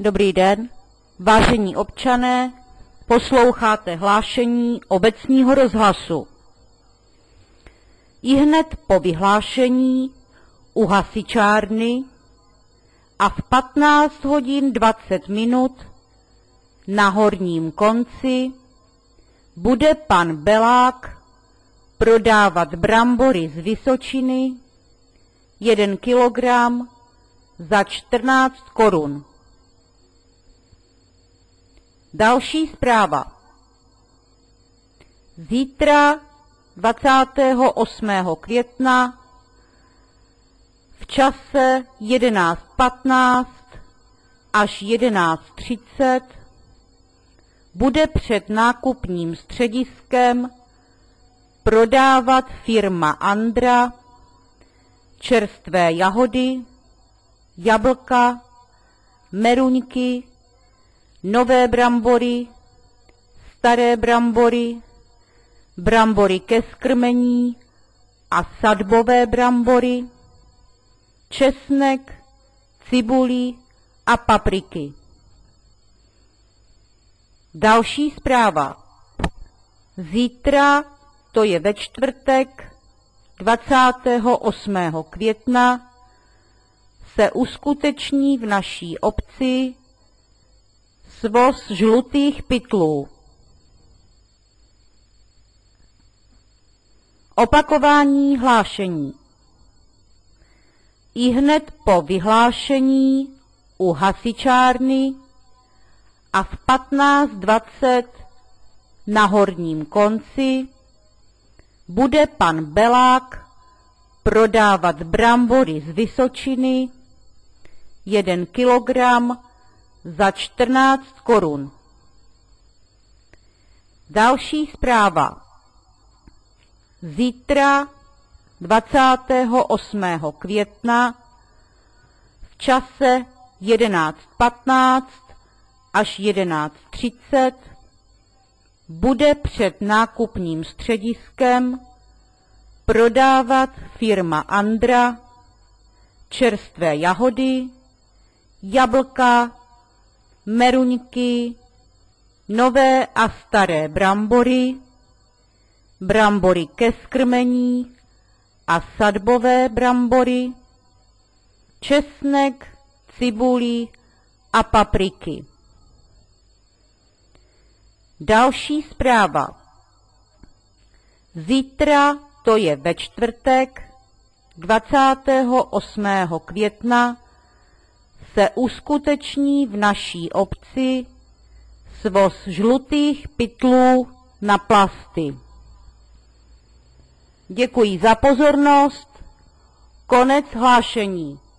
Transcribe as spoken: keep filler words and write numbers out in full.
Dobrý den, vážení občané, posloucháte hlášení obecního rozhlasu. Ihned po vyhlášení u hasičárny a v patnáct hodin dvacet minut na horním konci bude pan Belák prodávat brambory z Vysočiny jeden kilogram za čtrnáct korun. Další zpráva. Zítra dvacátého osmého května v čase jedenáct patnáct až jedenáct třicet bude před nákupním střediskem prodávat firma Andra čerstvé jahody, jablka, meruňky, nové brambory, staré brambory, brambory ke skrmení a sadbové brambory, česnek, cibuli a papriky. Další zpráva. Zítra, to je ve čtvrtek, dvacátého osmého května, se uskuteční v naší obci svoz žlutých pytlů. Opakování hlášení. Ihned po vyhlášení u hasičárny a v patnáct dvacet na horním konci bude pan Belák prodávat brambory z Vysočiny jeden kilogram za čtrnáct korun. Další zpráva. Zítra dvacátého osmého května v čase jedenáct patnáct až jedenáct třicet bude před nákupním střediskem prodávat firma Andra čerstvé jahody, jablka, meruňky, nové a staré brambory, brambory ke skrmení a sadbové brambory, česnek, cibuli a papriky. Další zpráva. Zítra, to je ve čtvrtek, dvacátého osmého května, se uskuteční v naší obci svoz žlutých pytlů na plasty. Děkuji za pozornost. Konec hlášení.